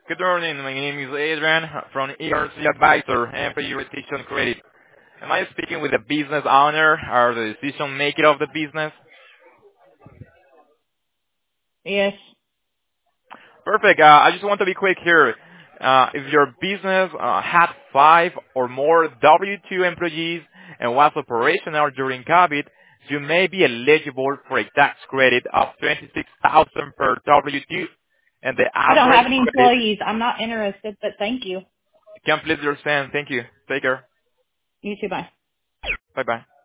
Good morning. My name is Adrian from ERC Advisor, Employee Retention Credit. Am I speaking with the business owner or the decision maker of the business? Yes. Perfect. I just want to be quick here. If your business had 5 or more W-2 employees and was operational during COVID, you may be eligible for a tax credit of $26,000 per W-2, and the I don't have average any credit. employees. I'm not interested, but thank you. Complete your stand. Thank you. Take care. You too. Bye. Bye bye.